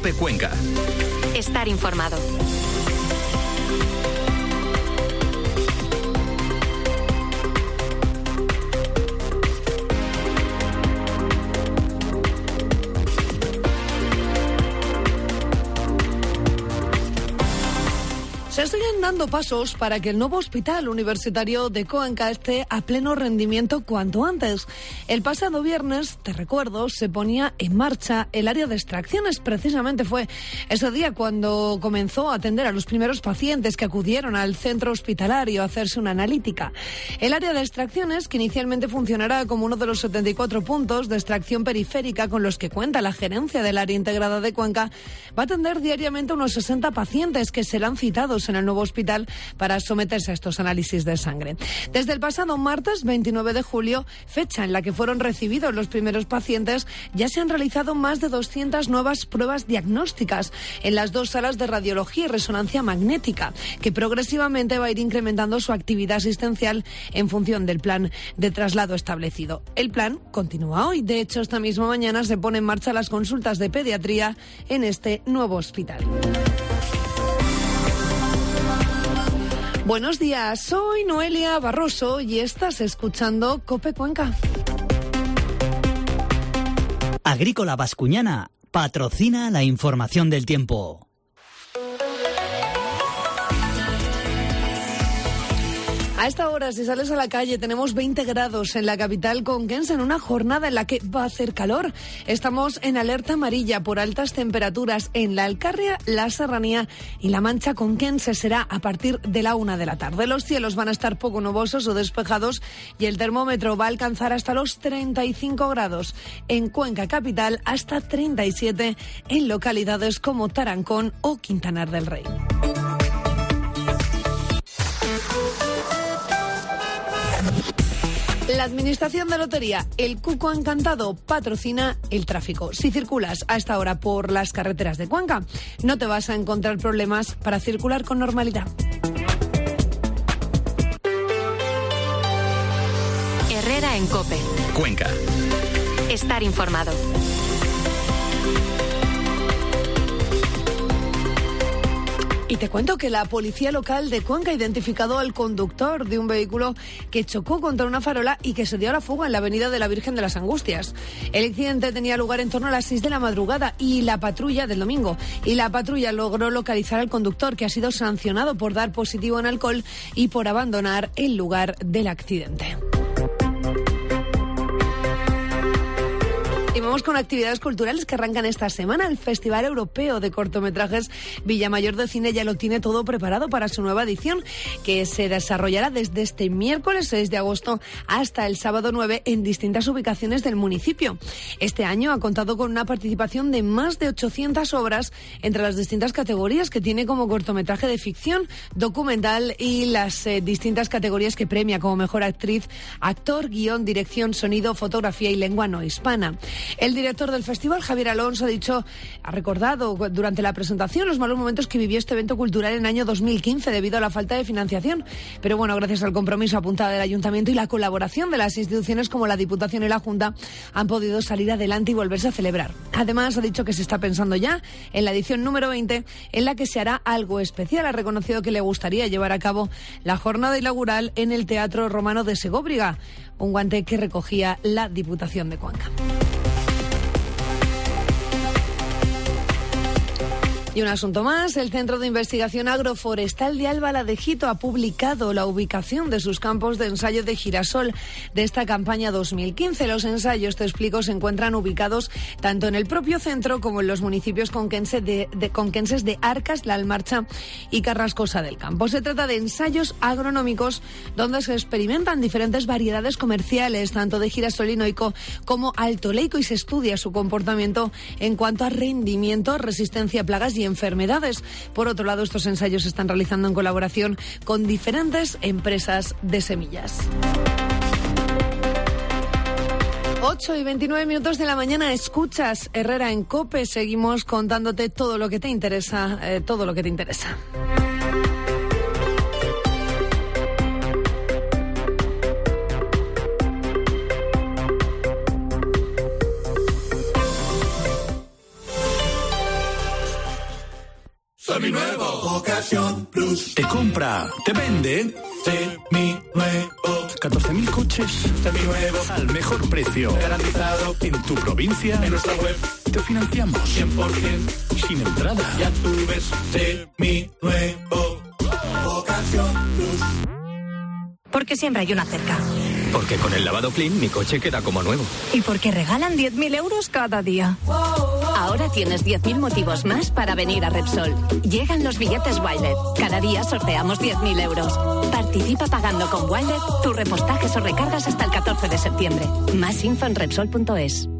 COPE Cuenca. Estar informado. Se siguen dando pasos para que el nuevo hospital universitario de Cuenca esté a pleno rendimiento cuanto antes. El pasado viernes, te recuerdo, se ponía en marcha el área de extracciones. Precisamente fue ese día cuando comenzó a atender a los primeros pacientes que acudieron al centro hospitalario a hacerse una analítica. El área de extracciones, que inicialmente funcionará como uno de los 74 puntos de extracción periférica con los que cuenta la gerencia del área integrada de Cuenca, va a atender diariamente a unos 60 pacientes que serán citados en el nuevo hospital para someterse a estos análisis de sangre. Desde el pasado martes 29 de julio, fecha en la que fueron recibidos los primeros pacientes, ya se han realizado más de 200 nuevas pruebas diagnósticas en las 2 salas de radiología y resonancia magnética, que progresivamente va a ir incrementando su actividad asistencial en función del plan de traslado establecido. El plan continúa hoy. De hecho, esta misma mañana se ponen en marcha las consultas de pediatría en este nuevo hospital. Buenos días, soy Noelia Barroso y estás escuchando COPE Cuenca. Agrícola Bascuñana patrocina la información del tiempo. A esta hora, si sales a la calle, tenemos 20 grados en la capital conquense en una jornada en la que va a hacer calor. Estamos en alerta amarilla por altas temperaturas en la Alcarria, la Serranía y la Mancha conquense. Será a partir de la 1 de la tarde. Los cielos van a estar poco nubosos o despejados y el termómetro va a alcanzar hasta los 35 grados. En Cuenca capital, hasta 37 en localidades como Tarancón o Quintanar del Rey. La Administración de Lotería, el Cuco Encantado, patrocina el tráfico. Si circulas a esta hora por las carreteras de Cuenca, no te vas a encontrar problemas para circular con normalidad. Herrera en COPE. Cuenca. Estar informado. Y te cuento que la policía local de Cuenca ha identificado al conductor de un vehículo que chocó contra una farola y que se dio a la fuga en la avenida de la Virgen de las Angustias. El accidente tenía lugar en torno a las 6 de la madrugada y la patrulla del domingo. Y la patrulla logró localizar al conductor, que ha sido sancionado por dar positivo en alcohol y por abandonar el lugar del accidente. Y vamos con actividades culturales que arrancan esta semana. El Festival Europeo de Cortometrajes Villamayor de Cine ya lo tiene todo preparado para su nueva edición, que se desarrollará desde este miércoles 6 de agosto hasta el sábado 9 en distintas ubicaciones del municipio. Este año ha contado con una participación de más de 800 obras entre las distintas categorías que tiene, como cortometraje de ficción, documental y las distintas categorías que premia, como mejor actriz, actor, guión, dirección, sonido, fotografía y lengua no hispana. El director del festival, Javier Alonso, ha recordado durante la presentación los malos momentos que vivió este evento cultural en el año 2015 debido a la falta de financiación. Pero bueno, gracias al compromiso apuntado del Ayuntamiento y la colaboración de las instituciones como la Diputación y la Junta, han podido salir adelante y volverse a celebrar. Además, ha dicho que se está pensando ya en la edición número 20, en la que se hará algo especial. Ha reconocido que le gustaría llevar a cabo la jornada inaugural en el Teatro Romano de Segóbriga, un guante que recogía la Diputación de Cuenca. Y un asunto más, el Centro de Investigación Agroforestal de Álvala de Jito ha publicado la ubicación de sus campos de ensayo de girasol de esta campaña 2015. Los ensayos, te explico, se encuentran ubicados tanto en el propio centro como en los municipios conquenses de Arcas, La Almarcha y Carrascosa del Campo. Se trata de ensayos agronómicos donde se experimentan diferentes variedades comerciales, tanto de girasol linoico como altoleico, y se estudia su comportamiento en cuanto a rendimiento, resistencia a plagas y enfermedades. Por otro lado, estos ensayos se están realizando en colaboración con diferentes empresas de semillas. 8:29 de la mañana, escuchas Herrera en COPE. Seguimos contándote todo lo que te interesa, Seminuevo. Ocasión Plus. Te compra, te vende. Seminuevo. 14.000 coches. Seminuevos. Al mejor precio. Garantizado. En tu provincia. En nuestra web. Te financiamos. 100%. Sin entrada. Ya tú ves. Seminuevo. Ocasión Plus. Porque siempre hay una cerca. Porque con el lavado Clean mi coche queda como nuevo. Y porque regalan 10.000 euros cada día. Ahora tienes 10.000 motivos más para venir a Repsol. Llegan los billetes Wilet. Cada día sorteamos 10.000 euros. Participa pagando con Wilet tus repostajes o recargas hasta el 14 de septiembre. Más info en Repsol.es.